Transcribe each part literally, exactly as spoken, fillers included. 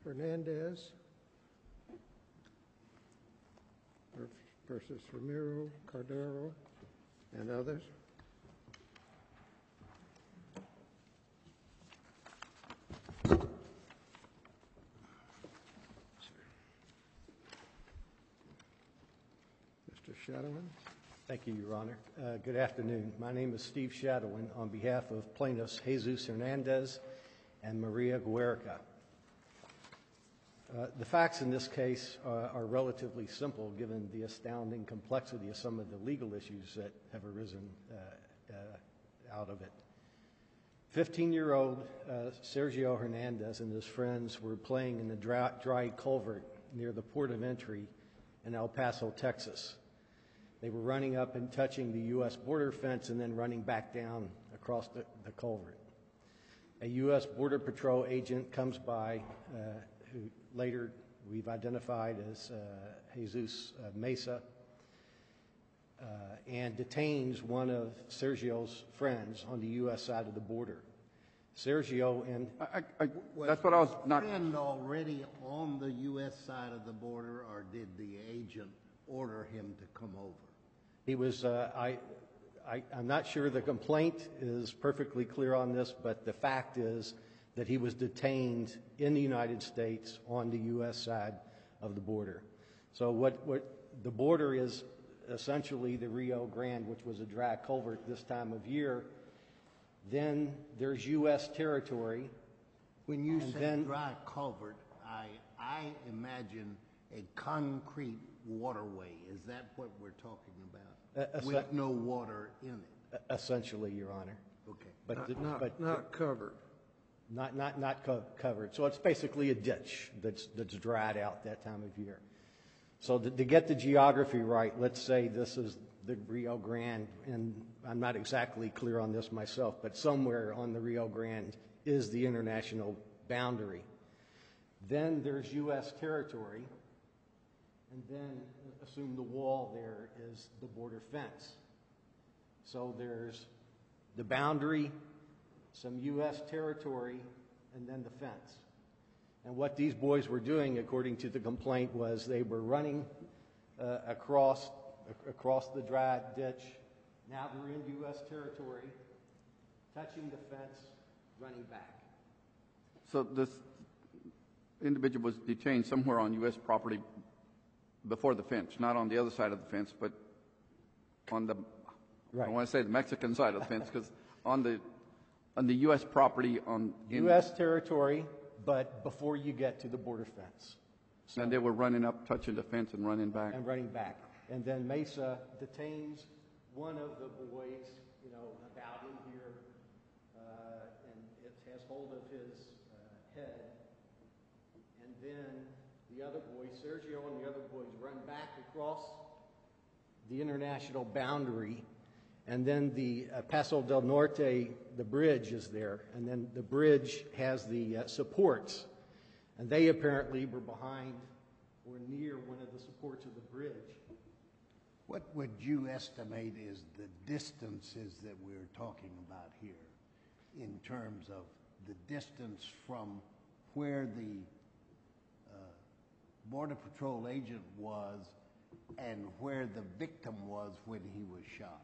Hernandez versus Ramiro, Cordero, and others. Mister Shadowin. Thank you, Your Honor. Uh, good afternoon. My name is Steve Shadowin on behalf of plaintiffs Jesus Hernandez and Maria Guerca. Uh, the facts in this case uh, are relatively simple given the astounding complexity of some of the legal issues that have arisen uh, uh, out of it. fifteen-year-old uh, Sergio Hernandez and his friends were playing in the dry, dry culvert near the port of entry in El Paso, Texas. They were running up and touching the U S border fence and then running back down across the, the culvert. A U S Border Patrol agent comes by, uh, who later we've identified as uh, Jesus uh, Mesa, uh, and detains one of Sergio's friends on the U S side of the border. Sergio and... I, I, that's what I was not... Was the friend already on the U S side of the border, or did the agent order him to come over? He was, uh, I, I, I'm not sure the complaint is perfectly clear on this, but the fact is that he was detained in the United States on the U S side of the border. So what, what the border is essentially the Rio Grande, which was a dry culvert this time of year. Then there's U S territory. When you and say then, dry culvert, I, I imagine a concrete waterway. Is that what we're talking about? Uh, With no water in it? Essentially, Your Honor. Okay. But Not, the, not, but not covered. Not, not, not co covered. So it's basically a ditch that's, that's dried out that time of year. So to, to get the geography right, let's say this is the Rio Grande, and I'm not exactly clear on this myself, but somewhere on the Rio Grande is the international boundary. Then there's U S territory, and then assume the wall there is the border fence. So there's the boundary, some U S territory, and then the fence. And what these boys were doing, according to the complaint, was they were running uh, across across the dry ditch. Now they're in U S territory, touching the fence, running back. So this individual was detained somewhere on U S property before the fence, not on the other side of the fence, but on the, Right. I want to say the Mexican side of the fence, because on the on the U S property on in, U S territory, but before you get to the border fence. So, and they were running up, touching the fence, and running back. and running back. And then Mesa detains one of the boys, you know, about in here, uh, and it has hold of his uh, head. And then the other boy, Sergio, and the other boys run back across the international boundary. And then the uh, Paso del Norte, the bridge is there. And then the bridge has the uh, supports. And they apparently were behind or near one of the supports of the bridge. What would you estimate is the distances that we're talking about here in terms of the distance from where the uh, Border Patrol agent was and where the victim was when he was shot?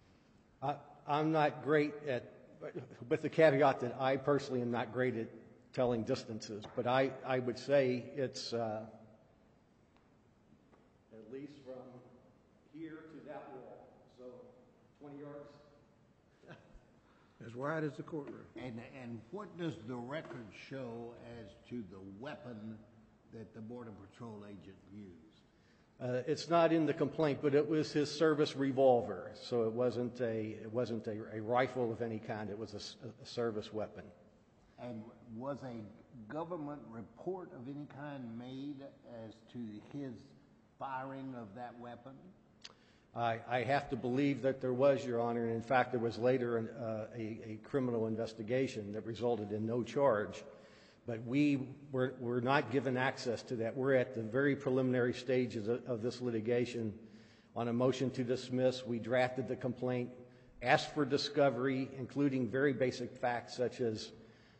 I, I'm not great at, with the caveat that I personally am not great at telling distances, but I, I would say it's uh, at least from here to that wall, so twenty yards. As wide as the courtroom. And, and what does the record show as to the weapon that the Border Patrol agent used? Uh, it's not in the complaint, but it was his service revolver, so it wasn't a it wasn't a, a rifle of any kind. It was a, a service weapon. And was a government report of any kind made as to his firing of that weapon? I, I have to believe that there was, Your Honor, and in fact there was later an, uh, a, a criminal investigation that resulted in no charge. But we were, were not given access to that. We're at the very preliminary stages of, of this litigation. On a motion to dismiss, we drafted the complaint, asked for discovery, including very basic facts such as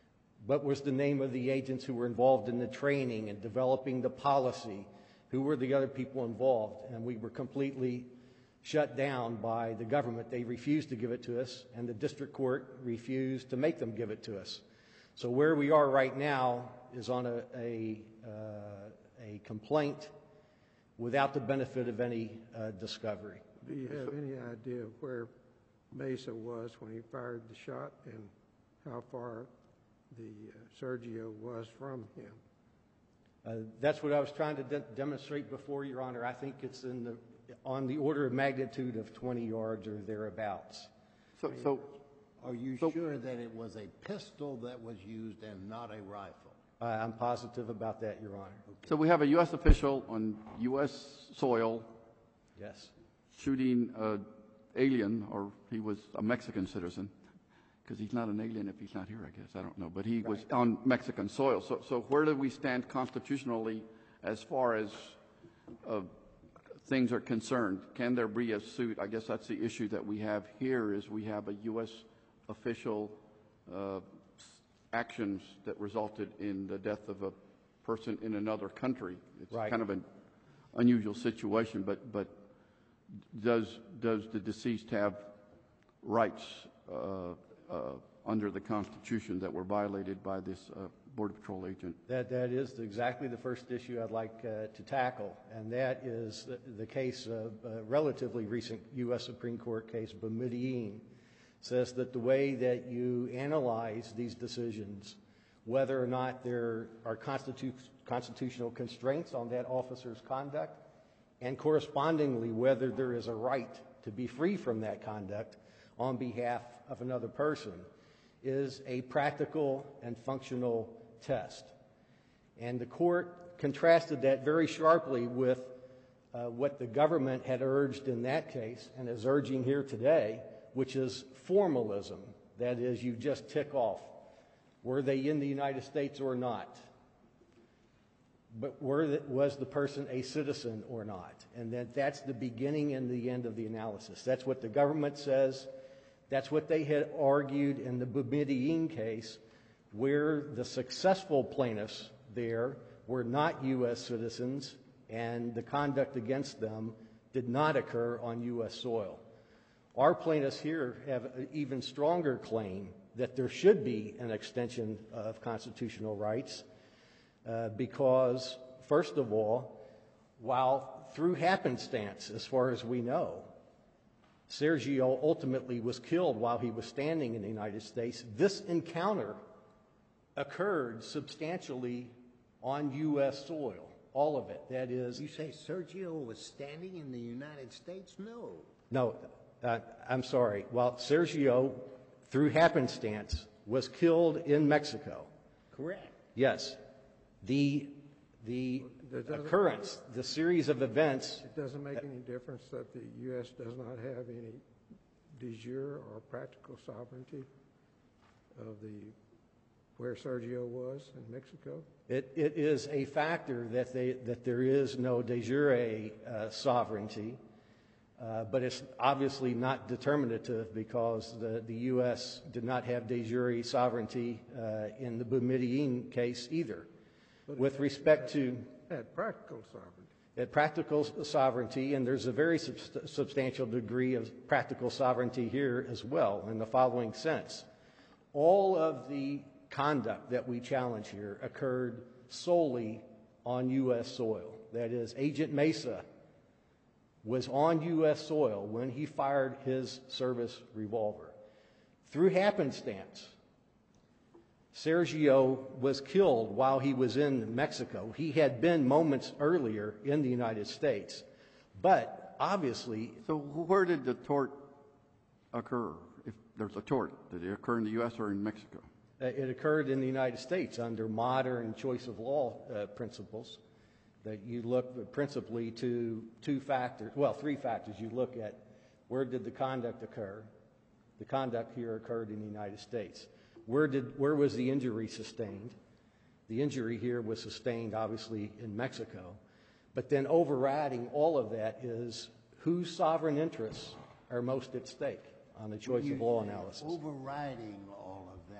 What was the name of the agents who were involved in the training and developing the policy? Who were the other people involved? And we were completely shut down by the government. They refused to give it to us, and the district court refused to make them give it to us. So where we are right now is on a, a, uh, a complaint without the benefit of any uh, discovery. Do you have any idea of where Mesa was when he fired the shot and how far the uh, Sergio was from him? Uh, that's what I was trying to de- demonstrate before, Your Honor. I think it's in the, on the order of magnitude of twenty yards or thereabouts. So, so Are you So- sure that it was a pistol that was used and not a rifle? Uh, I'm positive about that, Your Honor. so we have a U S official on U S soil Yes. shooting an alien, or he was a Mexican citizen, because he's not an alien if he's not here, I guess. I don't know. But he was on Mexican soil. So, so where do we stand constitutionally as far as uh, things are concerned? Can there be a suit? I guess that's the issue that we have here is we have a U S official uh, actions that resulted in the death of a person in another country. It's Right. kind of an unusual situation, but, but does, does the deceased have rights uh, uh, under the Constitution that were violated by this uh, Border Patrol agent? That, that is exactly the first issue I'd like uh, to tackle, and that is the, the case of a relatively recent U S Supreme Court case, Boumediene, says that the way that you analyze these decisions, whether or not there are constitu- constitutional constraints on that officer's conduct, and correspondingly whether there is a right to be free from that conduct on behalf of another person, is a practical and functional test. And the court contrasted that very sharply with uh, what the government had urged in that case and is urging here today, which is formalism. That is, you just tick off, were they in the United States or not? But were the, was the person a citizen or not? And that that's the beginning and the end of the analysis. That's what the government says. That's what they had argued in the Boumediene case, where the successful plaintiffs there were not U S citizens and the conduct against them did not occur on U S soil. Our plaintiffs here have an even stronger claim that there should be an extension of constitutional rights uh, because, first of all, while through happenstance, as far as we know, Sergio ultimately was killed while he was standing in the United States, this encounter occurred substantially on U S soil, all of it. That is, You say Sergio was standing in the United States? No. no, uh, I'm sorry. While Sergio, through happenstance, was killed in Mexico. Correct. Yes. The, the That doesn't- occurrence, the series of events, It doesn't make any difference that the U S does not have any de jure or practical sovereignty of the, where Sergio was in Mexico? it, it is a factor that, they, that there is no de jure uh, sovereignty, uh, but it's obviously not determinative because the, the U S did not have de jure sovereignty uh, in the Boumediene case either. With respect to Had practical sovereignty. at practical sovereignty, and there's a very subst- substantial degree of practical sovereignty here as well in the following sense. All of the conduct that we challenge here occurred solely on U S soil. That is, Agent Mesa was on U S soil when he fired his service revolver. Through happenstance, Sergio was killed while he was in Mexico. He had been moments earlier in the United States. But obviously, So where did the tort occur? If there's a tort, did it occur in the U S or in Mexico? uh, it occurred in the United States under modern choice of law uh, principles that you look principally to two factors, well, three factors. You look at where did the conduct occur? The conduct here occurred in the United States. Where did where was the injury sustained? The injury here was sustained, obviously, in Mexico. But then overriding all of that is whose sovereign interests are most at stake on the choice of law analysis. Overriding all of that,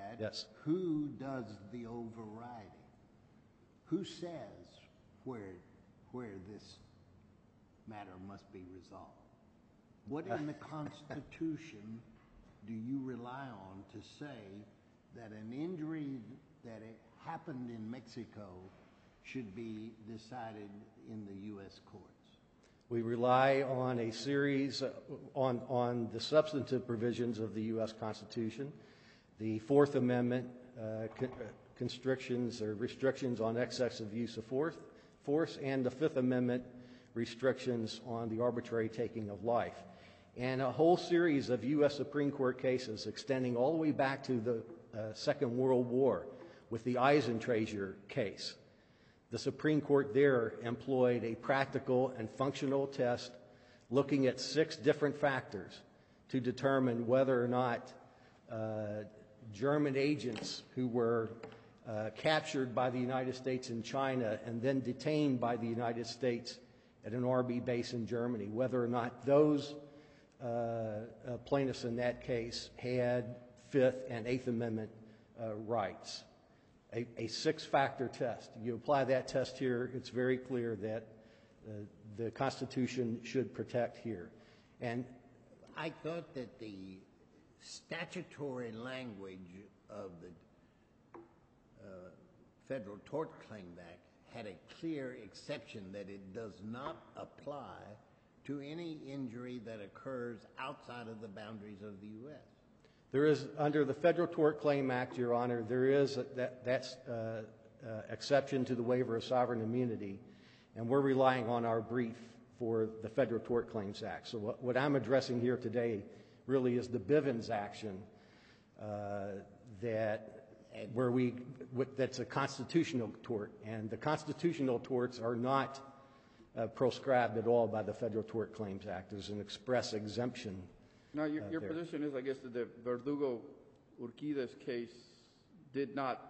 that, Yes. who does the overriding? Who says where, where this matter must be resolved? What in the Constitution do you rely on to say that an injury that it happened in Mexico should be decided in the U S courts? We rely on a series, uh, on, on the substantive provisions of the U S Constitution, the Fourth Amendment uh, con- uh, constrictions or restrictions on excessive use of force, force, and the Fifth Amendment restrictions on the arbitrary taking of life. And a whole series of U S Supreme Court cases extending all the way back to the uh, Second World War with the Eisentrager case. The Supreme Court there employed a practical and functional test looking at six different factors to determine whether or not uh, German agents who were uh, captured by the United States in China and then detained by the United States at an R B base in Germany, whether or not those uh, uh, plaintiffs in that case had Fifth and Eighth Amendment uh, rights. A, a six-factor test. You apply that test here, it's very clear that uh, the Constitution should protect here. And I thought that the statutory language of the uh, Federal Tort Claims Act had a clear exception that it does not apply to any injury that occurs outside of the boundaries of the U S there is, under the Federal Tort Claim Act, Your Honor, there is a, that that's, uh, uh, exception to the waiver of sovereign immunity, and we're relying on our brief for the Federal Tort Claims Act. So what, what I'm addressing here today really is the Bivens action uh, that where we what, that's a constitutional tort, and the constitutional torts are not uh, proscribed at all by the Federal Tort Claims Act. There's an express exemption. Now, your, uh, your there. position is, I guess, that the Verdugo Urquidez case did not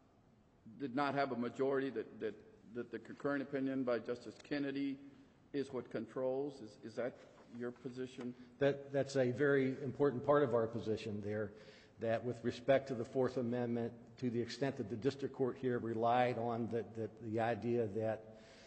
did not have a majority, that, that, that the concurrent opinion by Justice Kennedy is what controls. Is, is that your position? That, that's a very important part of our position there, that with respect to the Fourth Amendment, to the extent that the district court here relied on the, the, the idea that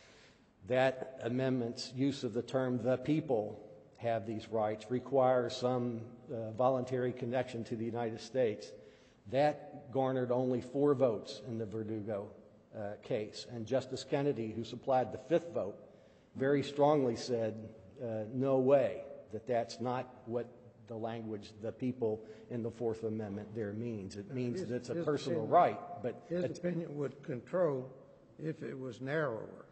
that amendment's use of the term "the people" have these rights requires some uh, voluntary connection to the United States. That garnered only four votes in the Verdugo uh, case. And Justice Kennedy, who supplied the fifth vote, very strongly said, uh, no way, that that's not what the language, the people in the Fourth Amendment there means. It means His- that it's a his personal opinion- right, but, His it's- opinion would control if it was narrower.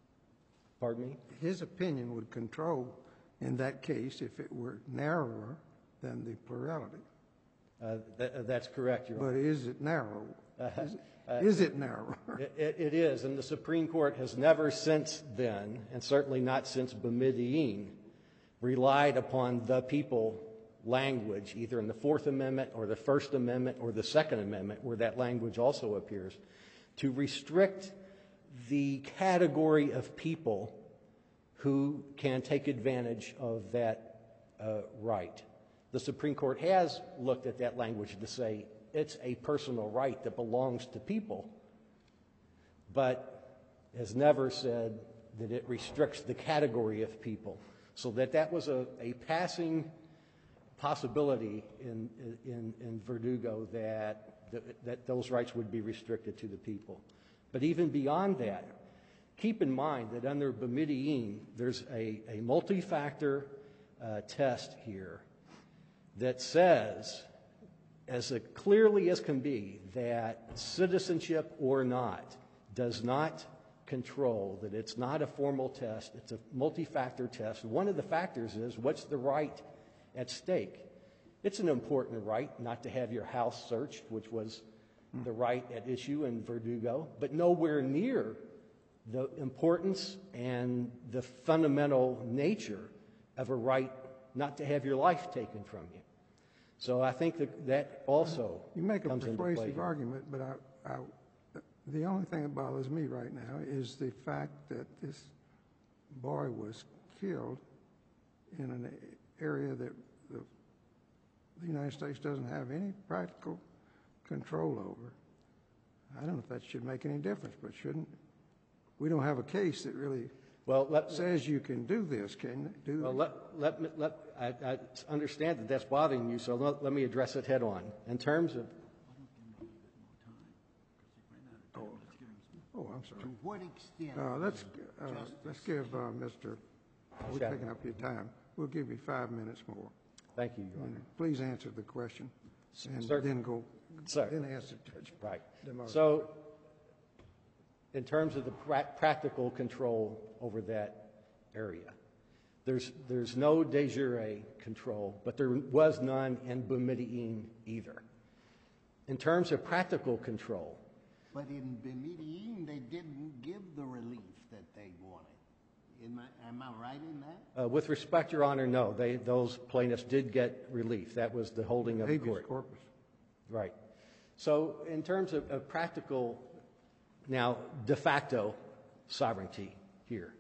pardon me? His opinion would control in that case if it were narrower than the plurality. Uh, th- that's correct, Your Honor. But is it narrow? Is, is it narrower? It, it, it is, and the Supreme Court has never since then, and certainly not since Boumediene, relied upon the people language, either in the Fourth Amendment or the First Amendment or the Second Amendment, where that language also appears, to restrict the category of people who can take advantage of that uh, right. The Supreme Court has looked at that language to say it's a personal right that belongs to people, but has never said that it restricts the category of people. So that that was a, a passing possibility in, in, in Verdugo that, that, that those rights would be restricted to the people. But even beyond that, keep in mind that under Boumediene, there's a, a multi-factor uh, test here that says, as clearly as can be, that citizenship or not does not control, that it's not a formal test, it's a multi-factor test. One of the factors is what's the right at stake. It's an important right not to have your house searched, which was the right at issue in Verdugo, but nowhere near the importance and the fundamental nature of a right not to have your life taken from you. So I think that that also You make a comes into play persuasive here. argument, but I, I, the only thing that bothers me right now is the fact that this boy was killed in an area that the, the United States doesn't have any practical control over. I don't know if that should make any difference, but shouldn't, we don't have a case that really Well, let, says you can do this, can it? Do well, let, let, me- let, I, I understand that that's bothering you, so let, let me address it head on. In terms of, Oh, I'm sorry. To what extent? Uh, let's, uh, Justice- let's give, uh, Mister We're Sure. taking up your time. We'll give you five minutes more. thank you, Your Honor. And please answer the question, and Sir. then go, Sir. then answer Judge. Right. DeMoss. So, in terms of the pra- practical control over that area, there's, there's no de jure control, but there was none in Boumediene either. In terms of practical control, But in Bemidji, they didn't give the relief that they wanted. Am I, am I right in that? uh, with respect, Your Honor, no, they, those plaintiffs did get relief. That was the holding of the Habeas court. corpus. Right. So in terms of, of practical, now de facto sovereignty here,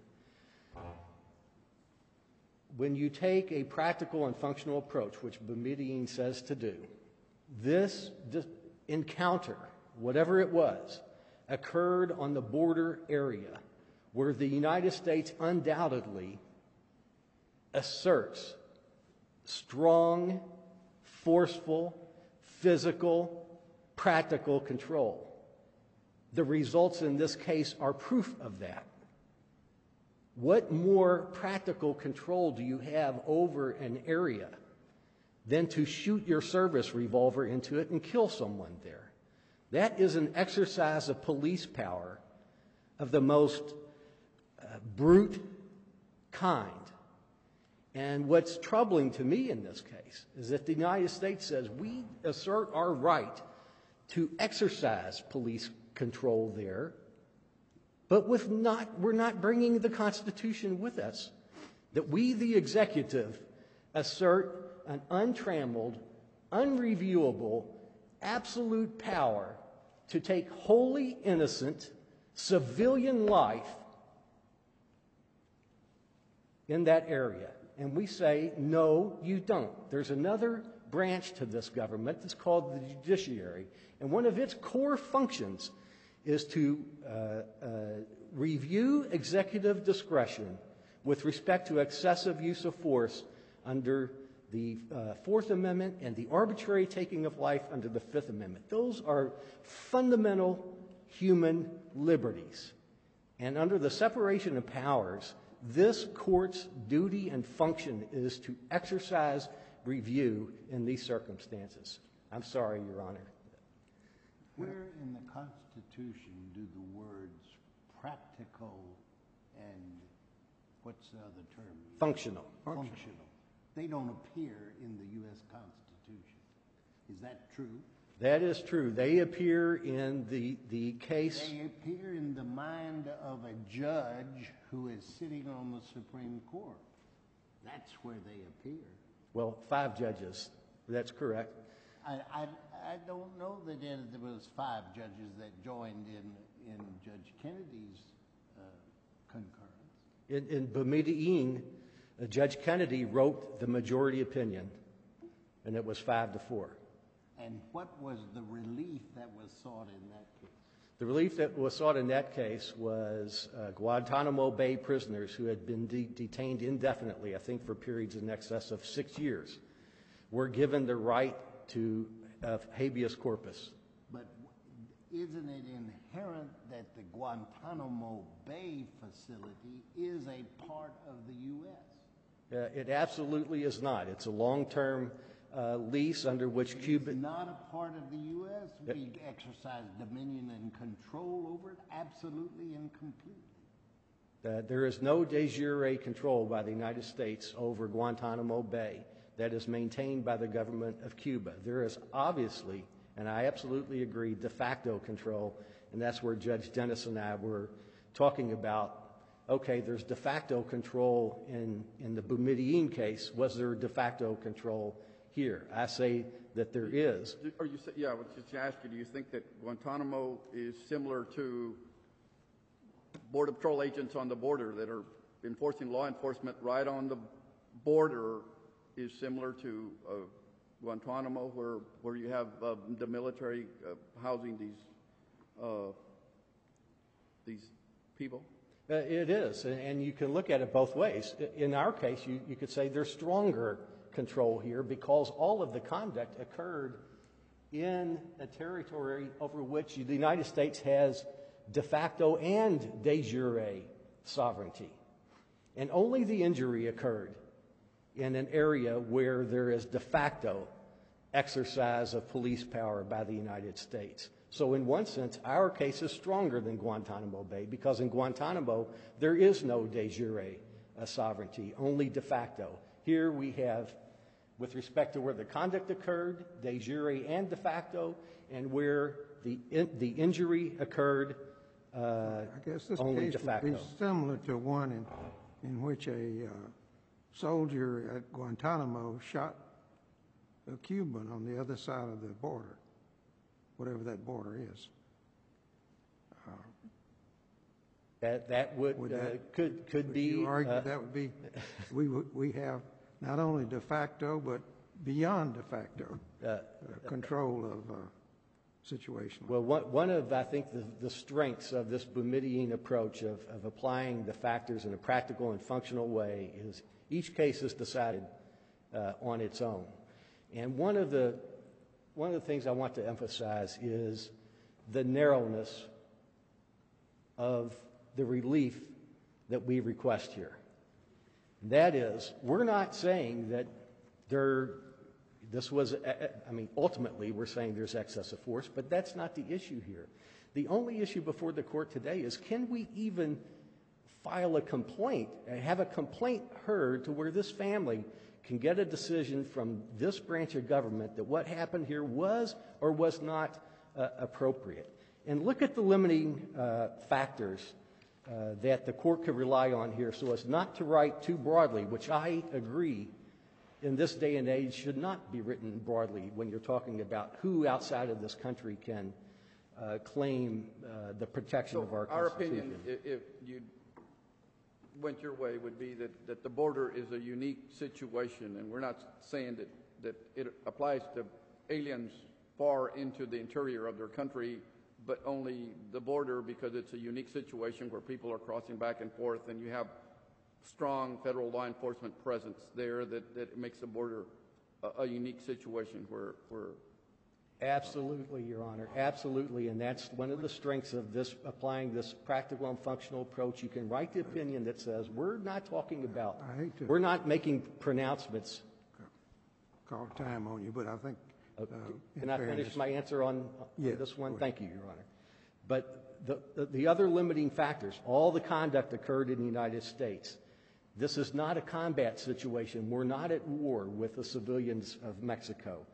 when you take a practical and functional approach, which Boumediene says to do, this dis- encounter, whatever it was, occurred on the border area where the United States undoubtedly asserts strong, forceful, physical, practical control. The results in this case are proof of that. What more practical control do you have over an area than to shoot your service revolver into it and kill someone there? That is an exercise of police power of the most uh, brute kind. And what's troubling to me in this case is that the United States says we assert our right to exercise police control there, but with not, we're not bringing the Constitution with us, that we, the executive, assert an untrammeled, unreviewable, absolute power to take wholly innocent civilian life in that area. And we say, no, you don't. There's another branch to this government that's called the judiciary, and one of its core functions is to uh, uh, review executive discretion with respect to excessive use of force under the uh, Fourth Amendment and the arbitrary taking of life under the Fifth Amendment. Those are fundamental human liberties. And under the separation of powers, this court's duty and function is to exercise review in these circumstances. I'm sorry, Your Honor. Where in the Constitution do the words practical and what's the other term? Functional. Functional. They don't appear in the U S Constitution. Is that true? That is true. They appear in the, the case. They appear in the mind of a judge who is sitting on the Supreme Court. That's where they appear. Well, five judges. That's correct. I, I, I don't know that there there was five judges that joined in, in Judge Kennedy's uh, concurrence. In, in Boumediene, uh, Judge Kennedy wrote the majority opinion, and it was five to four. And what was the relief that was sought in that case? The relief that was sought in that case was uh, Guantanamo Bay prisoners who had been de- detained indefinitely, I think for periods in excess of six years, were given the right to uh, habeas corpus. But isn't it inherent that the Guantanamo Bay facility is a part of the U S? Uh, it absolutely is not. It's a long-term uh, lease under which Cuba... It's not a part of the U S? We exercise dominion and control over it absolutely and completely. Uh, there is no de jure control by the United States over Guantanamo Bay that is maintained by the government of Cuba. There is obviously, and I absolutely agree, de facto control, and that's where Judge Dennis and I were talking about, okay, there's de facto control in, in the Boumediene case. Was there de facto control here? I say that there is. Are you, yeah, I was just asking you, do you think that Guantanamo is similar to Border Patrol agents on the border that are enforcing law enforcement right on the border is similar to uh, Guantanamo, where where you have uh, the military uh, housing these uh, these people? Uh, It is, and- and you can look at it both ways. I- In our case, you, you could say there's stronger control here because all of the conduct occurred in a territory over which the United States has de facto and de jure sovereignty. And only the injury occurred in an area where there is de facto exercise of police power by the United States. So in one sense, our case is stronger than Guantanamo Bay because in Guantanamo, there is no de jure uh, sovereignty, only de facto. Here we have, with respect to where the conduct occurred, de jure and de facto, and where the, in, the injury occurred, uh, I guess this only case de would facto. be similar to one in, in which a uh, soldier at Guantanamo shot a Cuban on the other side of the border, whatever that border is. That, that would, Would uh, that- could, could Would be. you argue uh, that would be, we, would- we have not only de facto, but beyond de facto uh, uh, control of uh, situation? Well, one, one of, I think, the, the strengths of this Boumediene approach of, of applying the factors in a practical and functional way is each case is decided uh, on its own. And one of the, one of the things I want to emphasize is the narrowness of the relief that we request here. That is, we're not saying that there, this was, I mean, ultimately we're saying there's excessive force, but that's not the issue here. The only issue before the court today is can we even file a complaint, have a complaint heard to where this family can get a decision from this branch of government that what happened here was or was not uh, appropriate. And look at the limiting uh, factors uh, that the court could rely on here so as not to write too broadly, which I agree in this day and age should not be written broadly when you're talking about who outside of this country can uh, claim uh, the protection So of our our Constitution. opinion, i- if you went your way, would be that, that the border is a unique situation, and we're not saying that, that it applies to aliens far into the interior of their country, but only the border because it's a unique situation where people are crossing back and forth, and you have strong federal law enforcement presence there that, that makes the border a, a unique situation where, where Absolutely, Your Honor, absolutely, and that's one of the strengths of this, applying this practical and functional approach. You can write the opinion that says, we're not talking about, I hate to- we're not making pronouncements. Call time on you, but I think, uh, in Can I finish fairness- my answer on, on Yes, this one? go ahead. Thank you, Your Honor. But the, the, the other limiting factors, all the conduct occurred in the United States. This is not a combat situation. We're not at war with the civilians of Mexico.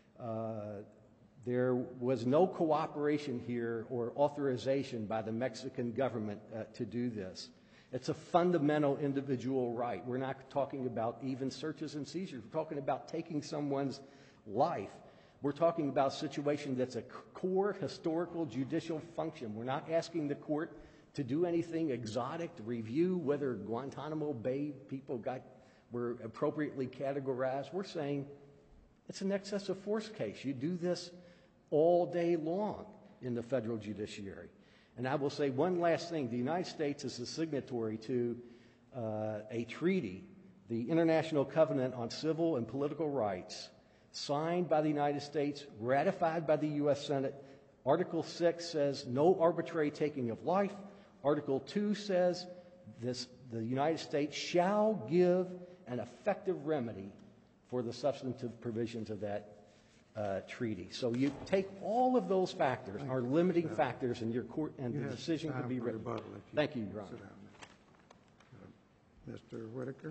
Uh, There was no cooperation here or authorization by the Mexican government uh, to do this. It's a fundamental individual right. We're not talking about even searches and seizures. We're talking about taking someone's life. We're talking about a situation that's a core historical judicial function. We're not asking the court to do anything exotic, to review whether Guantanamo Bay people got were appropriately categorized. We're saying it's an excessive force case. You do this all day long in the federal judiciary. And I will say one last thing. The United States is a signatory to uh, a treaty, the International Covenant on Civil and Political Rights, signed by the United States, ratified by the U S Senate. Article six says no arbitrary taking of life. Article two says this, the United States shall give an effective remedy for the substantive provisions of that Uh, treaty. So you take all of those factors, our limiting factors, and your court and You the have decision time can be for written. rebuttal if you Thank you, Your sit Honor. down there. Uh, Mister Whitaker?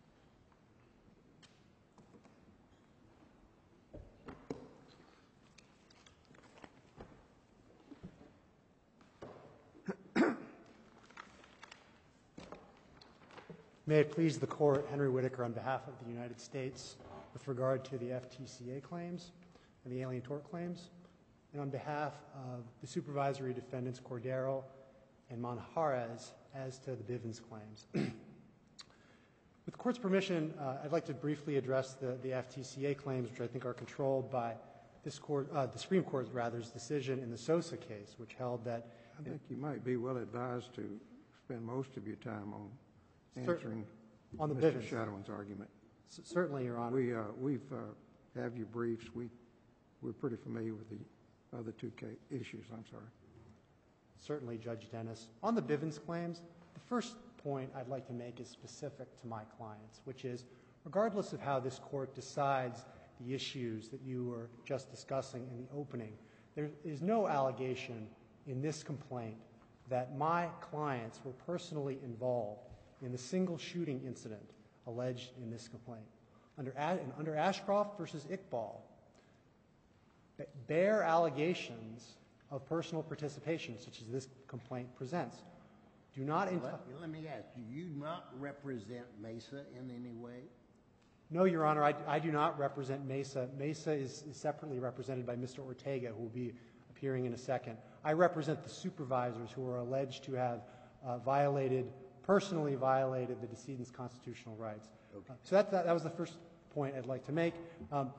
May it please the Court, Henry Whitaker on behalf of the United States with regard to the F T C A claims and the alien tort claims, and on behalf of the supervisory defendants Cordero and Manjarres as to the Bivens claims. With the Court's permission, uh, I'd like to briefly address the, the F T C A claims, which I think are controlled by this court, uh, the Supreme Court's rather's decision in the Sosa case, which held that. I think you might be well advised to spend most of your time on Cer- answering on the Mister Bivens. Shadowin's argument. C- certainly, Your Honor. We, uh, we've, uh, have your briefs. We, we're pretty familiar with the other two ca- issues. I'm sorry. Certainly, Judge Dennis. On the Bivens claims, the first point I'd like to make is specific to my clients, which is, regardless of how this Court decides the issues that you were just discussing in the opening, there is no allegation in this complaint that my clients were personally involved in the single shooting incident alleged in this complaint. Under, under Ashcroft versus Iqbal, bare allegations of personal participation, such as this complaint presents, do not entitle. Let, let me ask, do you not represent Mesa in any way? No, Your Honor, I, I do not represent Mesa. Mesa is, is separately represented by Mister Ortega, who will be appearing in a second. I represent the supervisors who are alleged to have uh, violated, personally violated the decedent's constitutional rights. Okay. Uh, so that, that, that was the first point I'd like to make. Um,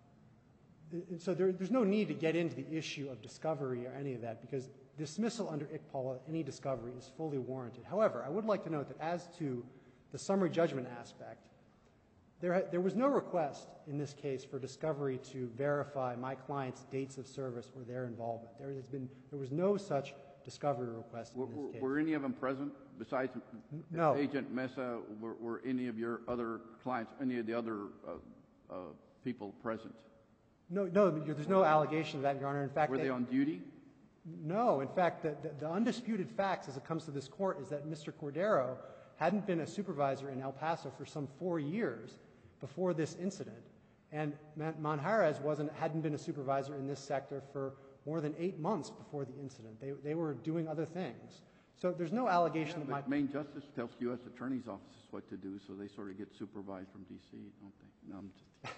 and so there, there's no need to get into the issue of discovery or any of that, because dismissal under Iqbal, any discovery, is fully warranted. However, I would like to note that as to the summary judgment aspect, There, there was no request in this case for discovery to verify my client's dates of service or their involvement. There has been, there was no such discovery request Were, in this were- case. were any of them present besides No. Agent Mesa? Were, were any of your other clients, any of the other uh, uh, people present? No, no, there's no allegation of that, Your Honor. In fact, Were they on duty? no. In fact, the, the, the undisputed facts as it comes to this court is that Mister Cordero hadn't been a supervisor in El Paso for some four years before this incident, and Manjarres wasn't, hadn't been a supervisor in this sector for more than eight months before the incident. They, they were doing other things. So there's no allegation that my... But Maine Justice tells U S Attorney's offices what to do, so they sort of get supervised from D C, don't they? No, I'm just...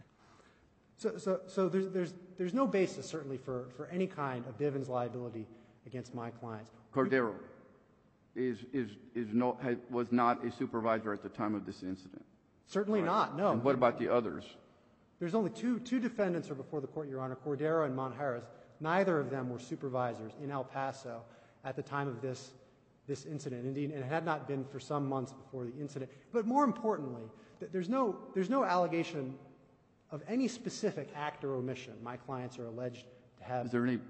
So, so, so there's, there's, there's no basis, certainly, for, for any kind of Bivens liability against my clients. Cordero is, is, is no, had, was not a supervisor at the time of this incident. Certainly not, no. And what about the others? There's only two, two defendants are before the court, Your Honor, Cordero and Manjarres. Neither of them were supervisors in El Paso at the time of this, this incident. Indeed, and it had not been for some months before the incident. But more importantly, th- there's no, there's no allegation of any specific act or omission my clients are alleged to have. Is there any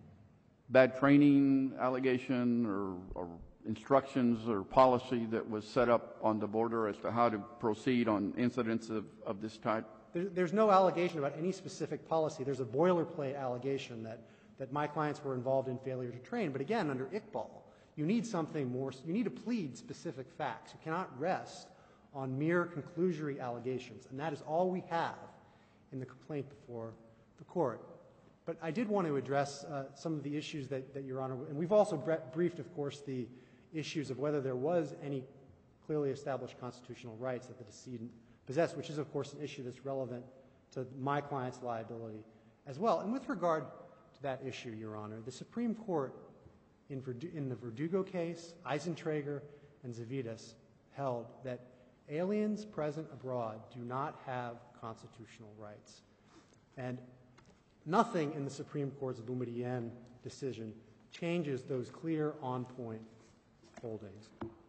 bad training allegation or, or instructions or policy that was set up on the border as to how to proceed on incidents of, of this type? There, there's no allegation about any specific policy. There's a boilerplate allegation that, that my clients were involved in failure to train. But again, under Iqbal, you need something more, you need to plead specific facts. You cannot rest on mere conclusory allegations. And that is all we have in the complaint before the court. But I did want to address uh, some of the issues that, that Your Honor, and we've also bre- briefed, of course, the issues of whether there was any clearly established constitutional rights that the decedent possessed, which is, of course, an issue that's relevant to my client's liability as well. And with regard to that issue, Your Honor, the Supreme Court in, Verdu- in the Verdugo case, Eisentrager, and Zavidas held that aliens present abroad do not have constitutional rights. And nothing in the Supreme Court's Boumediene decision changes those clear, on-point holdings.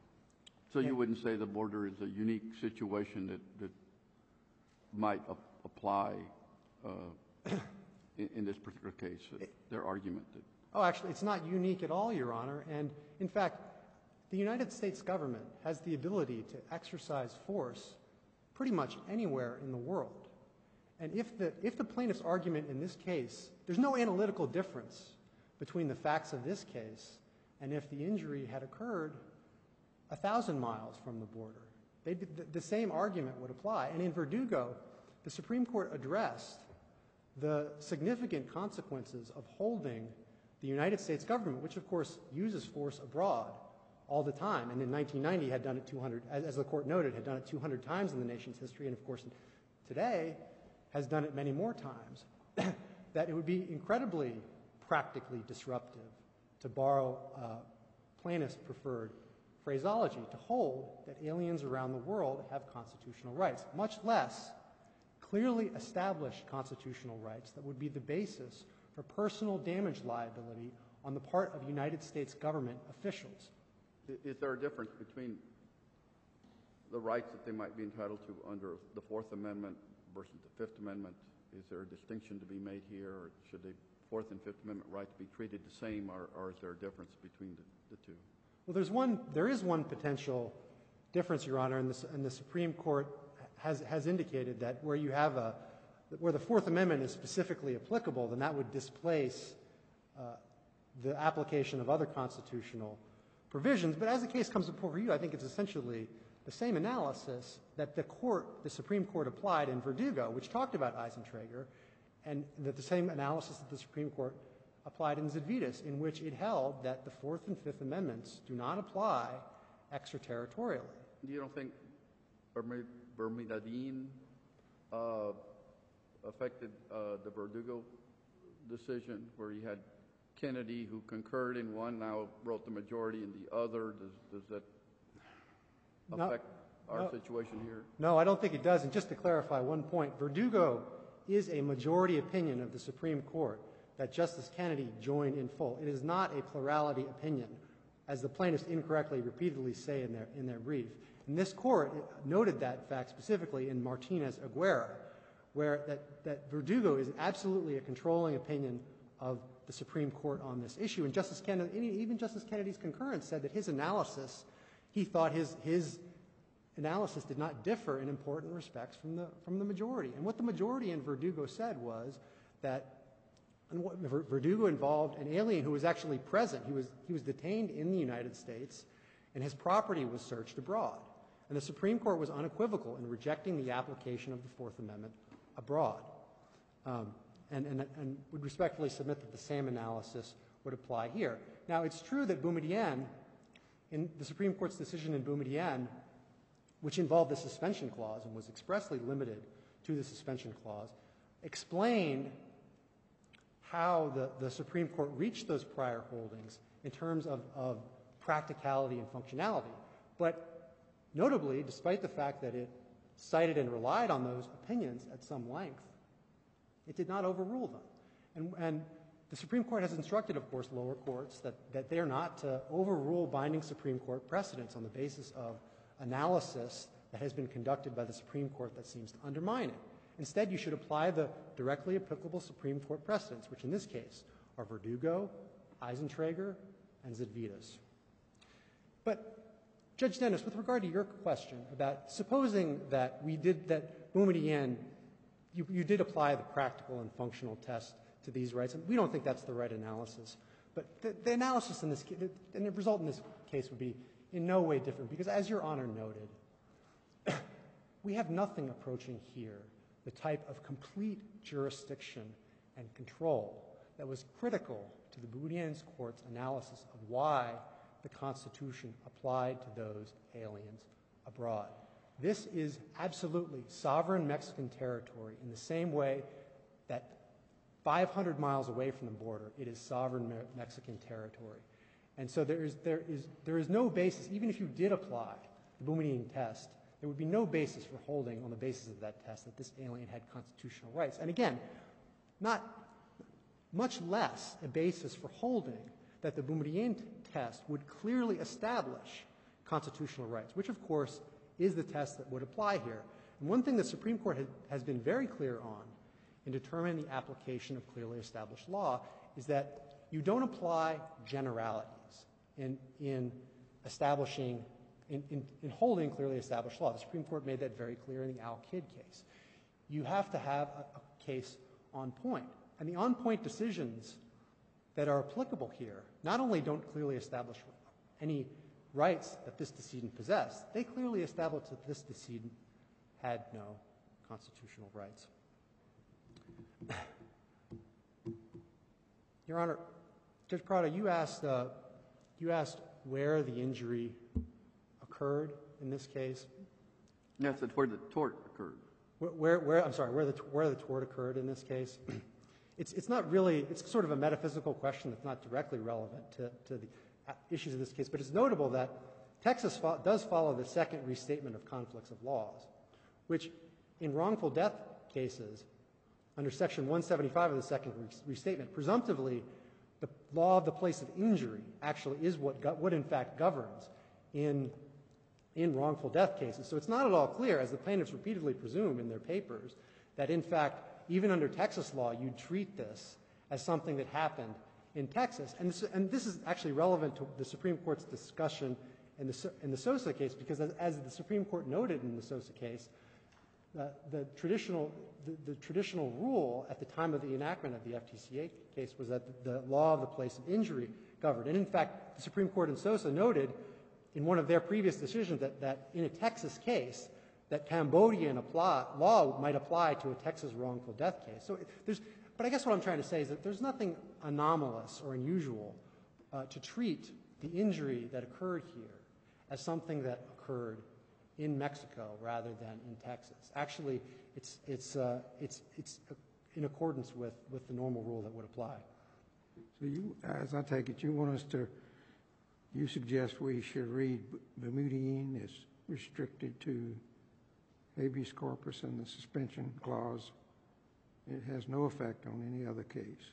So you wouldn't say the border is a unique situation that, that might ap- apply uh, in, in this particular case, uh, their argument that... Oh, actually, it's not unique at all, Your Honor. And, in fact, the United States government has the ability to exercise force pretty much anywhere in the world. And if the, if the plaintiff's argument in this case, there's no analytical difference between the facts of this case and if the injury had occurred a thousand miles from the border. They, the, the same argument would apply. And in Verdugo, the Supreme Court addressed the significant consequences of holding the United States government, which of course uses force abroad all the time, and in nineteen ninety had done it two hundred, as, as the court noted, had done it two hundred times in the nation's history, and of course today has done it many more times, that it would be incredibly practically disruptive to borrow uh, plaintiff's preferred phraseology to hold that aliens around the world have constitutional rights, much less clearly established constitutional rights that would be the basis for personal damage liability on the part of United States government officials. I- Is there a difference between the rights that they might be entitled to under the Fourth Amendment versus the Fifth Amendment? Is there a distinction to be made here, or should the Fourth and Fifth Amendment rights be treated the same, or, or is there a difference between the, the two? Well, there's one, there is one potential difference, Your Honor, and the, and the Supreme Court has, has indicated that where you have a, where the Fourth Amendment is specifically applicable, then that would displace uh, the application of other constitutional provisions. But as the case comes before you, I think it's essentially the same analysis that the court, the Supreme Court applied in Verdugo, which talked about Eisentrager, and that the same analysis that the Supreme Court applied in Zedvitas, in which it held that the Fourth and Fifth Amendments do not apply extraterritorially. You don't think Bermu- Bermudadine uh, affected uh, the Verdugo decision, where you had Kennedy, who concurred in one, now wrote the majority in the other? Does, does that affect No, our no. situation here? No, I don't think it does. And just to clarify one point, Verdugo is a majority opinion of the Supreme Court that Justice Kennedy joined in full. It is not a plurality opinion, as the plaintiffs incorrectly repeatedly say in their, in their brief. And this court noted that fact specifically in Martinez-Aguera, where that, that Verdugo is absolutely a controlling opinion of the Supreme Court on this issue. And Justice Kennedy, even Justice Kennedy's concurrence said that his analysis, he thought his, his analysis did not differ in important respects from the, from the majority. And what the majority in Verdugo said was that and what, Verdugo involved an alien who was actually present. He was, he was detained in the United States, and his property was searched abroad. And the Supreme Court was unequivocal in rejecting the application of the Fourth Amendment abroad. Um, and, and, and would respectfully submit that the same analysis would apply here. Now, it's true that Boumediene, in the Supreme Court's decision in Boumediene, which involved the suspension clause and was expressly limited to the suspension clause, explained how the, the Supreme Court reached those prior holdings in terms of, of practicality and functionality. But notably, despite the fact that it cited and relied on those opinions at some length, it did not overrule them. And, and the Supreme Court has instructed, of course, lower courts that, that they are not to overrule binding Supreme Court precedents on the basis of analysis that has been conducted by the Supreme Court that seems to undermine it. Instead, you should apply the directly applicable Supreme Court precedents, which in this case are Verdugo, Eisentrager, and Zedvitas. But, Judge Dennis, with regard to your question about supposing that we did, that Boumediene, you, you did apply the practical and functional test to these rights, and we don't think that's the right analysis. But the, the analysis in this case, and the result in this case would be in no way different, because as Your Honor noted, we have nothing approaching here the type of complete jurisdiction and control that was critical to the Boumediene's court's analysis of why the Constitution applied to those aliens abroad. This is absolutely sovereign Mexican territory in the same way that five hundred miles away from the border, it is sovereign Me- Mexican territory. And so there is, there, is, there is no basis, even if you did apply the Boumediene test, there would be no basis for holding on the basis of that test that this alien had constitutional rights. And again, not much less a basis for holding that the Boumediene test would clearly establish constitutional rights, which of course is the test that would apply here. And one thing the Supreme Court has, has been very clear on in determining the application of clearly established law is that you don't apply generalities in, in establishing In, in, in holding clearly established law. The Supreme Court made that very clear in the Al-Kid case. You have to have a, a case on point. And the on-point decisions that are applicable here not only don't clearly establish any rights that this decedent possessed, they clearly establish that this decedent had no constitutional rights. Your Honor, Judge Prado, you asked, uh, you asked where the injury occurred in this case. Yes, it's where the tort occurred. Where, where, where I'm sorry, where the where the tort occurred in this case. It's it's not really. It's sort of a metaphysical question that's not directly relevant to to the issues of this case. But it's notable that Texas fo- does follow the second restatement of conflicts of laws, which in wrongful death cases, under Section one seventy-five of the second re- restatement, presumptively, the law of the place of injury actually is what, go- what in fact governs in, in wrongful death cases. So it's not at all clear, as the plaintiffs repeatedly presume in their papers, that in fact, even under Texas law, you'd treat this as something that happened in Texas. And this, and this is actually relevant to the Supreme Court's discussion in the, in the Sosa case, because as, as the Supreme Court noted in the Sosa case, uh, the, traditional, the, the traditional rule at the time of the enactment of the F T C A case was that the, the law of the place of injury governed. And in fact, the Supreme Court in Sosa noted in one of their previous decisions that, that in a Texas case, that Cambodian apply, law might apply to a Texas wrongful death case. So there's, but I guess what I'm trying to say is that there's nothing anomalous or unusual uh, to treat the injury that occurred here as something that occurred in Mexico rather than in Texas. Actually, it's, it's, uh, it's, it's in accordance with, with the normal rule that would apply. So you, as I take it, you want us to, you suggest we should read Boumediene as restricted to habeas corpus and the suspension clause. It has no effect on any other case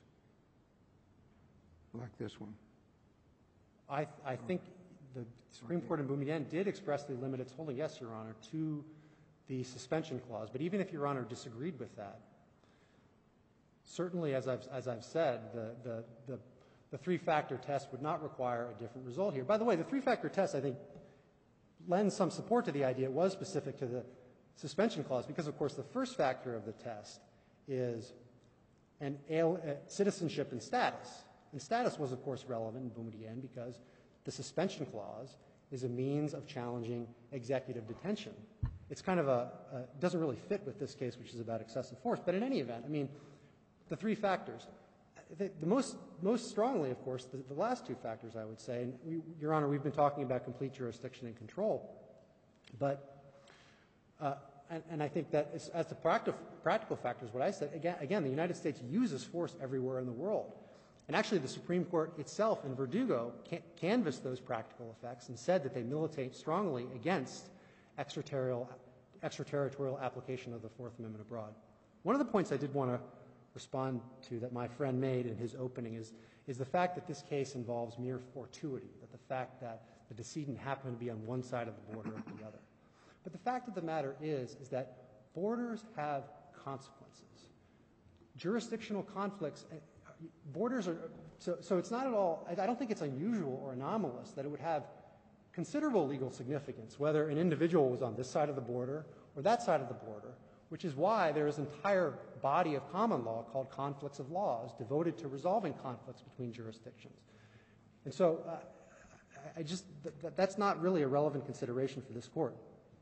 like this one. I, I think the Supreme Court in Boumediene did expressly limit its holding, yes, Your Honor, to the suspension clause. But even if Your Honor disagreed with that, certainly, as I've, as I've said, the, the, the, the three-factor test would not require a different result here. By the way, the three-factor test, I think, lends some support to the idea it was specific to the suspension clause because, of course, the first factor of the test is an al- uh, citizenship and status. And status was, of course, relevant in Boumediene because the suspension clause is a means of challenging executive detention. It's kind of a, uh, doesn't really fit with this case, which is about excessive force. But in any event, I mean, the three factors. The, the most, most strongly, of course, the, the last two factors, I would say, and we, Your Honor, we've been talking about complete jurisdiction and control, but, uh, and, and I think that as, as the practical, practical factors, what I said, again, again, the United States uses force everywhere in the world. And actually, the Supreme Court itself in Verdugo can, canvassed those practical effects and said that they militate strongly against extraterritorial, extraterritorial application of the Fourth Amendment abroad. One of the points I did want to respond to that my friend made in his opening is, is the fact that this case involves mere fortuity, that the fact that the decedent happened to be on one side of the border or the other. But the fact of the matter is, is that borders have consequences. Jurisdictional conflicts, borders are, so, so it's not at all, I don't think it's unusual or anomalous that it would have considerable legal significance, whether an individual was on this side of the border or that side of the border, which is why there is an entire body of common law called conflicts of laws devoted to resolving conflicts between jurisdictions. And so uh, I just, th- that's not really a relevant consideration for this court.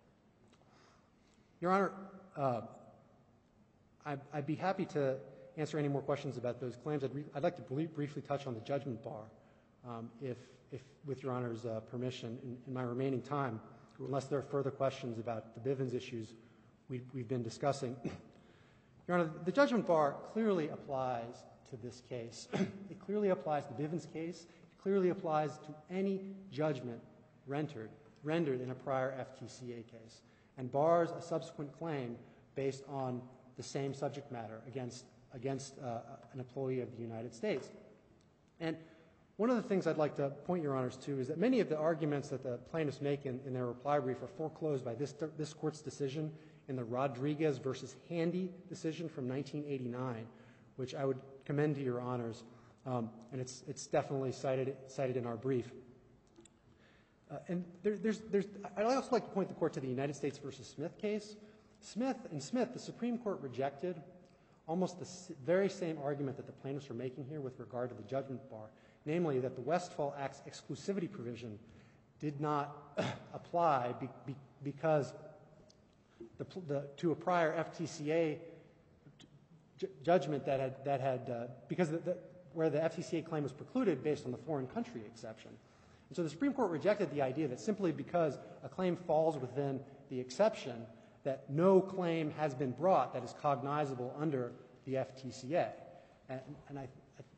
Your Honor, uh, I'd, I'd be happy to answer any more questions about those claims. I'd, re- I'd like to br- briefly touch on the judgment bar, um, if, if, with Your Honor's uh, permission, in, in my remaining time, unless there are further questions about the Bivens issues we, we've been discussing. Your Honor, the judgment bar clearly applies to this case. It clearly applies to Bivens' case. It clearly applies to any judgment rendered, rendered in a prior F T C A case, and bars a subsequent claim based on the same subject matter against, against uh, an employee of the United States. And one of the things I'd like to point Your Honors to is that many of the arguments that the plaintiffs make in, in their reply brief are foreclosed by this, this court's decision in the Rodriguez versus Handy decision from nineteen eighty-nine, which I would commend to Your Honors, um, and it's, it's definitely cited, cited in our brief. Uh, and there, there's, there's, I'd also like to point the court to the United States versus Smith case. Smith, in Smith, the Supreme Court rejected almost the s- very same argument that the plaintiffs are making here with regard to the judgment bar, namely that the Westfall Act's exclusivity provision did not apply be, be, because the, the, to a prior F T C A j- judgment that had, that had uh, because the, the, where the F T C A claim was precluded based on the foreign country exception. And so the Supreme Court rejected the idea that simply because a claim falls within the exception that no claim has been brought that is cognizable under the F T C A. And, and I,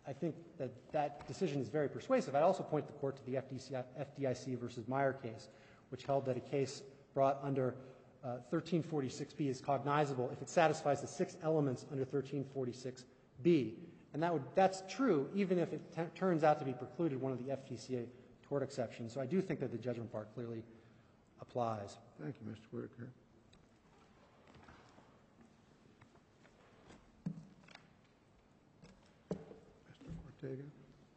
I think that that decision is very persuasive. I'd also point the court to the F D I C versus Meyer case, which held that a case brought under uh, thirteen forty-six B is cognizable if it satisfies the six elements under thirteen forty-six B. And that would, that's true even if it t turns out to be precluded one of the F T C A tort exceptions. So I do think that the judgment bar clearly applies. Thank you, Mister Whitaker. Mister Ortega.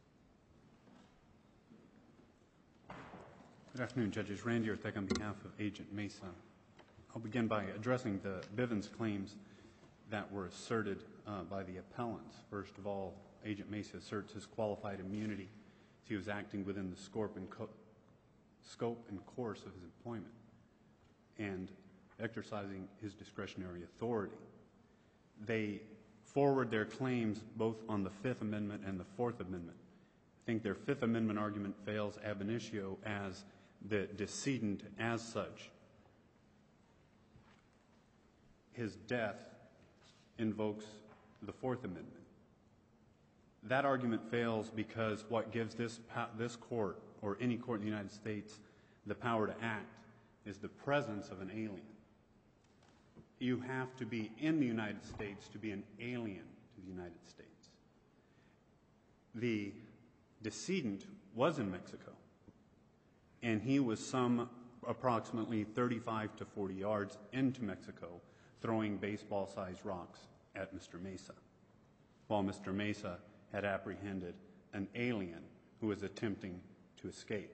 Good afternoon, Judges. Randy Ortega on behalf of Agent Mesa. I'll begin by addressing the Bivens claims that were asserted uh, by the appellants. First of all, Agent Mesa asserts his qualified immunity as he was acting within the scope and, co scope and course of his employment and exercising his discretionary authority. They forward their claims both on the Fifth Amendment and the Fourth Amendment. I think their Fifth Amendment argument fails ab initio as the decedent as such. His death invokes the Fourth Amendment. That argument fails because what gives this, this court, or any court in the United States, the power to act is the presence of an alien. You have to be in the United States to be an alien to the United States. The decedent was in Mexico, and he was some approximately thirty-five to forty yards into Mexico throwing baseball-sized rocks at Mister Mesa, while Mister Mesa had apprehended an alien who was attempting to escape.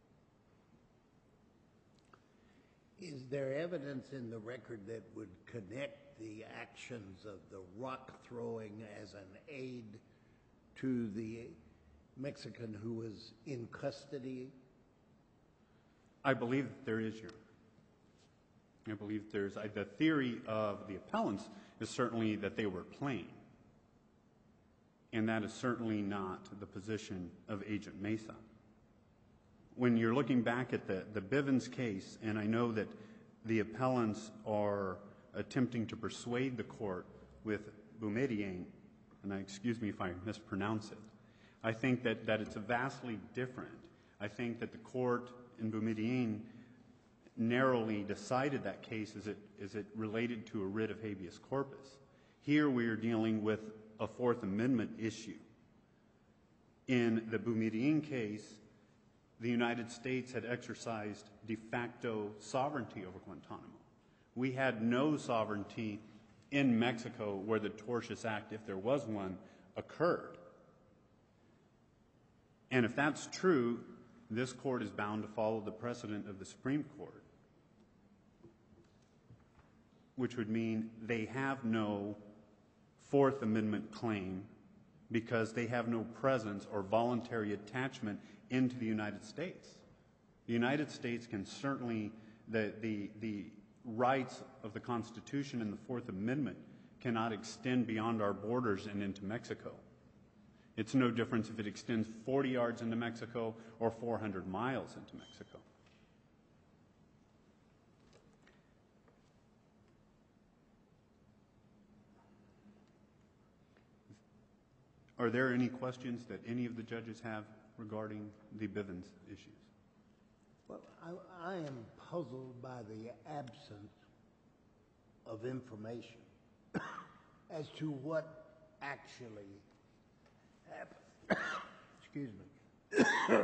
Is there evidence in the record that would connect the actions of the rock throwing as an aid to the Mexican who was in custody? I believe that there is, Your Honor. I believe there's, I, the theory of the appellants is certainly that they were playing. And that is certainly not the position of Agent Mesa. When you're looking back at the, the Bivens case, and I know that the appellants are attempting to persuade the court with Boumediene, and I, excuse me if I mispronounce it, I think that, that it's vastly different. I think that the court in Boumediene narrowly decided that case as it, as it related to a writ of habeas corpus. Here we are dealing with a Fourth Amendment issue. In the Boumediene case, the United States had exercised de facto sovereignty over Guantanamo. We had no sovereignty in Mexico where the tortious act, if there was one, occurred. And if that's true, this court is bound to follow the precedent of the Supreme Court, which would mean they have no Fourth Amendment claim because they have no presence or voluntary attachment into the United States. The United States can certainly, the, the, the rights of the Constitution and the Fourth Amendment cannot extend beyond our borders and into Mexico. It's no difference if it extends forty yards into Mexico or four hundred miles into Mexico. Are there any questions that any of the judges have regarding the Bivens issues? Well, I, I am puzzled by the absence of information as to what actually happened. Excuse me.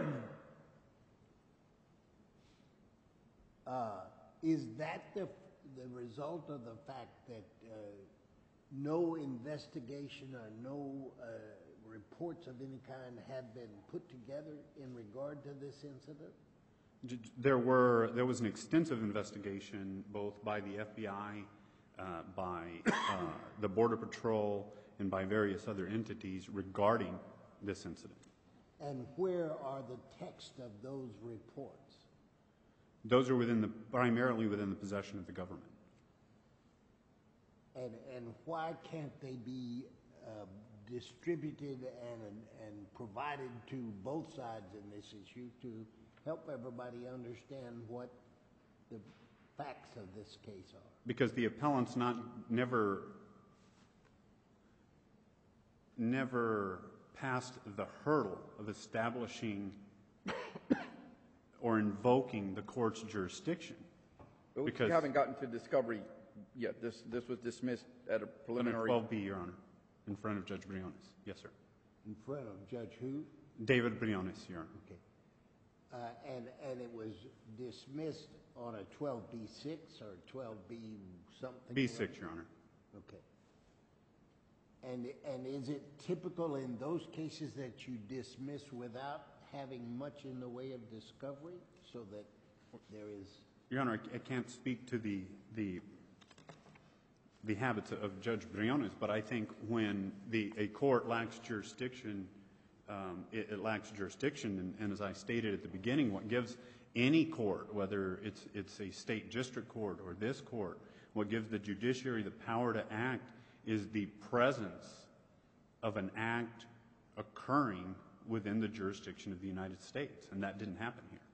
uh, is that the, the result of the fact that uh, no investigation or no uh, reports of any kind have been put together in regard to this incident? There were, there was an extensive investigation both by the F B I, uh, by uh, the Border Patrol, and by various other entities regarding this incident. And where are the text of those reports? Those are within the, primarily within the possession of the government. And, and why can't they be uh, distributed and, and provided to both sides in this issue to help everybody understand what the facts of this case are? Because the appellants not never never past the hurdle of establishing or invoking the court's jurisdiction. But Because- you haven't gotten to discovery yet. This, this was dismissed at a Under preliminary. twelve B, Your Honor, in front of Judge Briones. Yes, sir. In front of Judge who? David Briones, Your Honor. Okay. Uh, and, and it was dismissed on a twelve B six or twelve B something? B six, Your Honor. Okay. And, and is it typical in those cases that you dismiss without having much in the way of discovery so that there is? Your Honor, I, I can't speak to the, the, the habits of Judge Briones, but I think when the, a court lacks jurisdiction, um, it, it lacks jurisdiction, and, and as I stated at the beginning, what gives any court, whether it's, it's a state district court or this court, what gives the judiciary the power to act is the presence of an act occurring within the jurisdiction of the United States, and that didn't happen here.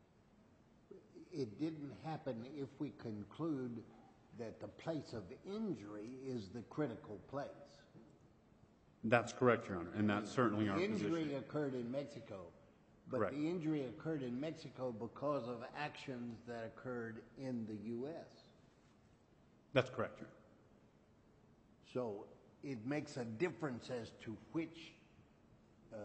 It didn't happen if we conclude that the place of injury is the critical place. That's correct, Your Honor, and that's certainly our The position. injury occurred in Mexico, but Correct. the injury occurred in Mexico because of actions that occurred in the U S That's correct, Your Honor. So it makes a difference as to which uh, uh,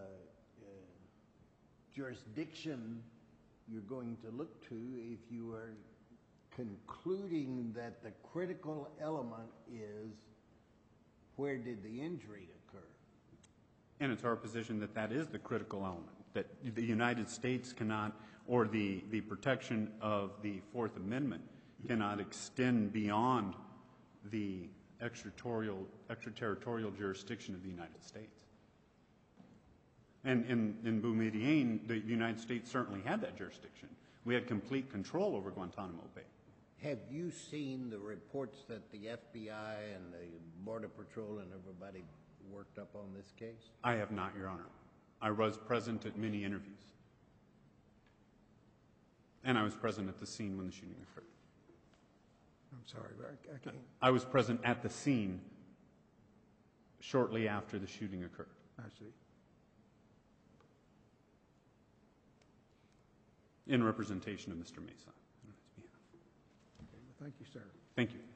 jurisdiction you're going to look to if you are concluding that the critical element is where did the injury occur? And it's our position that that is the critical element, that the United States cannot, or the, the protection of the Fourth Amendment cannot extend beyond the extraterritorial, extraterritorial jurisdiction of the United States. And in, in Boumediene, the United States certainly had that jurisdiction. We had complete control over Guantanamo Bay. Have you seen the reports that the F B I and the Border Patrol and everybody worked up on this case? I have not, Your Honor. I was present at many interviews. And I was present at the scene when the shooting occurred. I'm sorry, but I, I can't. I was present at the scene shortly after the shooting occurred. I see. In representation of Mister Mesa. Okay, well, thank you, sir. Thank you.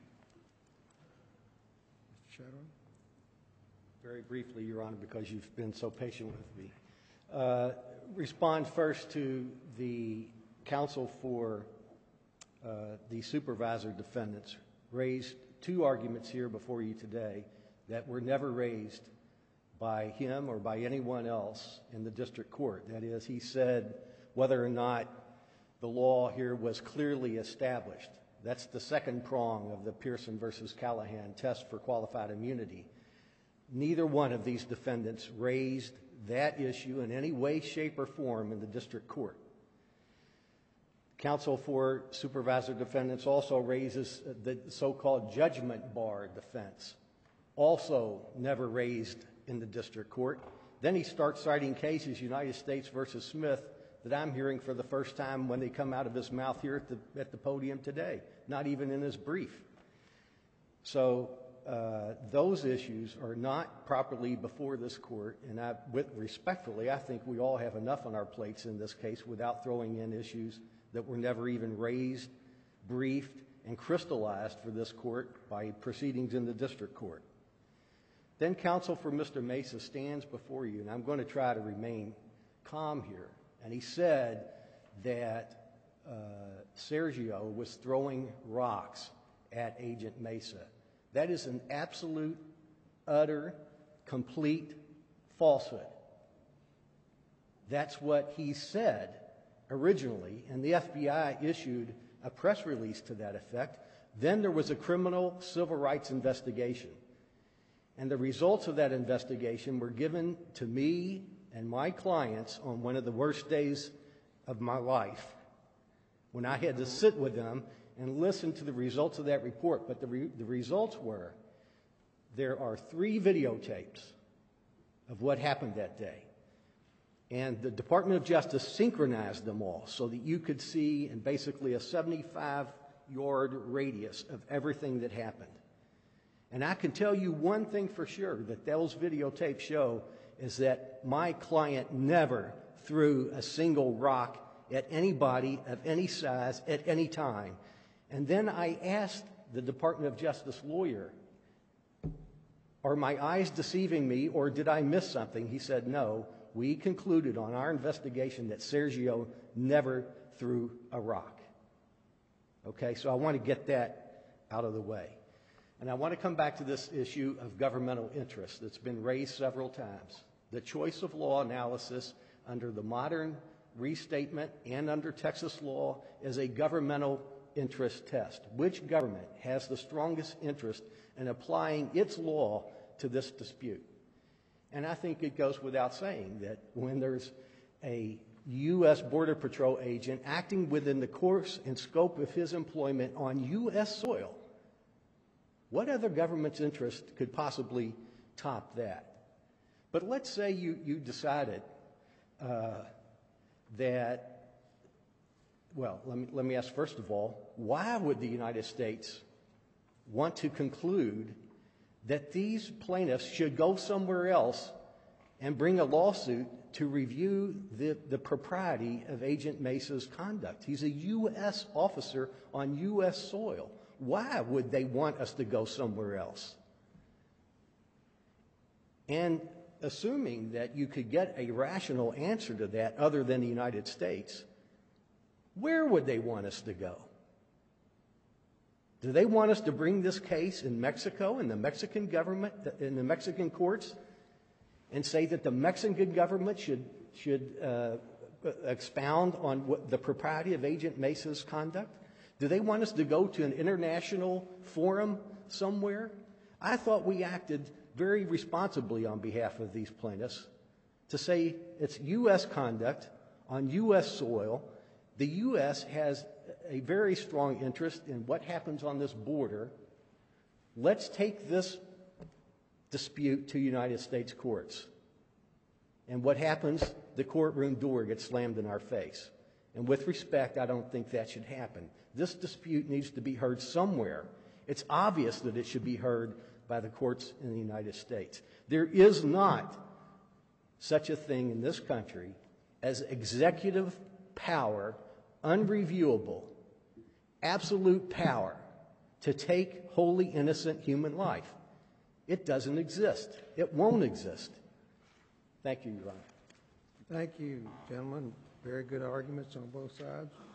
Mister Shadoway? Very briefly, Your Honor, because you've been so patient with me. Uh, respond first to the counsel for uh, the supervisor defendants raised two arguments here before you today that were never raised by him or by anyone else in the district court. That is, he said whether or not the law here was clearly established. That's the second prong of the Pearson versus Callahan test for qualified immunity. Neither one of these defendants raised that issue in any way, shape, or form in the district court. Counsel for supervisor defendants also raises the so-called judgment bar defense, also never raised in the district court. Then he starts citing cases, United States versus Smith, that I'm hearing for the first time when they come out of his mouth here at the, at the podium today, not even in his brief. So uh, those issues are not properly before this court, and I, with, respectfully, I think we all have enough on our plates in this case without throwing in issues that were never even raised, briefed, and crystallized for this court by proceedings in the district court. Then counsel for Mister Mesa stands before you, and I'm going to try to remain calm here. And he said that uh, Sergio was throwing rocks at Agent Mesa. That is an absolute, utter, complete falsehood. That's what he said originally, and the F B I issued a press release to that effect. Then there was a criminal civil rights investigation. And the results of that investigation were given to me and my clients on one of the worst days of my life, when I had to sit with them and listen to the results of that report. But the, re- the results were, there are three videotapes of what happened that day. And the Department of Justice synchronized them all so that you could see in basically a seventy-five yard radius of everything that happened. And I can tell you one thing for sure that those videotapes show is that that my client never threw a single rock at anybody of any size at any time. And then I asked the Department of Justice lawyer, are my eyes deceiving me, or did I miss something? He said, no, we concluded on our investigation that Sergio never threw a rock. Okay, so I want to get that out of the way. And I want to come back to this issue of governmental interest that's been raised several times. The choice of law analysis under the modern restatement and under Texas law is a governmental interest test. Which government has the strongest interest in applying its law to this dispute? And I think it goes without saying that when there's a U S Border Patrol agent acting within the course and scope of his employment on U S soil, what other government's interest could possibly top that? But let's say you, you decided uh, that, well, let me, let me ask first of all, why would the United States want to conclude that these plaintiffs should go somewhere else and bring a lawsuit to review the, the propriety of Agent Mesa's conduct? He's a U S officer on U S soil. Why would they want us to go somewhere else? And assuming that you could get a rational answer to that other than the United States, where would they want us to go? Do they want us to bring this case in Mexico, in the Mexican government, in the Mexican courts, and say that the Mexican government should, should uh, expound on what the propriety of Agent Mesa's conduct? Do they want us to go to an international forum somewhere? I thought we acted very responsibly on behalf of these plaintiffs to say it's U S conduct on U S soil. The U S has a very strong interest in what happens on this border. Let's take this dispute to United States courts. And what happens? The courtroom door gets slammed in our face. And with respect, I don't think that should happen. This dispute needs to be heard somewhere. It's obvious that it should be heard by the courts in the United States. There is not such a thing in this country as executive power, unreviewable, absolute power to take wholly innocent human life. It doesn't exist. It won't exist. Thank you, Your Honor. Thank you, gentlemen. Very good arguments on both sides.